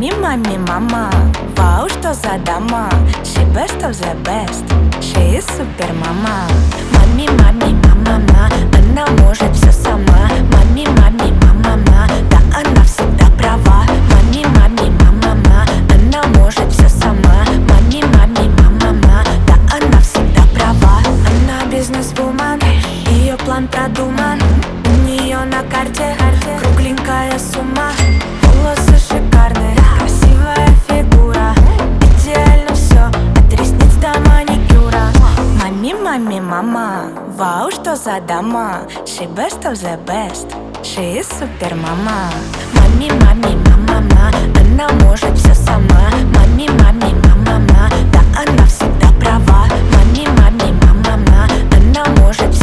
Mami, mama, вау, что за дама. She best of the best, she is супер мама. Мами, мама, она может все сама. Мами, мама, да она всегда права. Мами, мама, она может все сама. Мами, мама, да она всегда права. Она бизнес-вумен, ее план продуман. У нее на карте кругленькая сумма. Волосы шикарные, красивая фигура. Идеально все, от ресниц до маникюра. Мами, мама, вау, что за дама. She best of the best, she is супер мама. Мами, мама, она может все сама. Мами, мама, да она всегда права. Мами, мама, она может